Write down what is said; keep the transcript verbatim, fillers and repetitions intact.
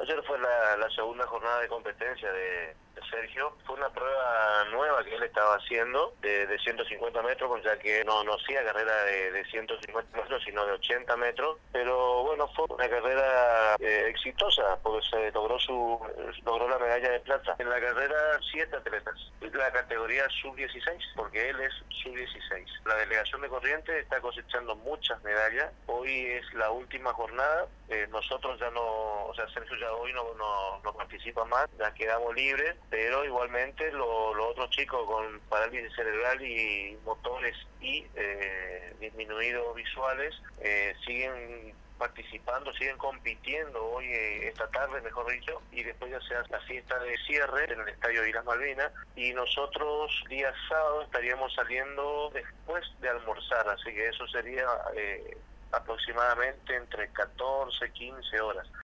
Ayer fue la, la segunda jornada de competencia de, de Sergio. Fue una prueba nueva que él estaba haciendo de, de ciento cincuenta metros, ya que no, no hacía carrera de, de ciento cincuenta metros, sino de ochenta metros. Pero bueno, fue una carrera eh, exitosa, porque se logró su logró la medalla de plata. En la carrera, siete atletas. La categoría sub dieciséis, porque él es sub dieciséis. La delegación de Corrientes está cosechando muchas medallas. Hoy es la última jornada. Eh, nosotros ya no, o sea, Sergio ya hoy no, no, no participa más, ya quedamos libres, pero igualmente los lo otros chicos con parálisis cerebral y motores y eh, disminuidos visuales eh, siguen participando, siguen compitiendo hoy, eh, esta tarde, mejor dicho, y después ya se hace la fiesta de cierre en el estadio de Islas Malvinas, y nosotros día sábado estaríamos saliendo después de almorzar, así que eso sería eh, aproximadamente entre catorce, quince horas.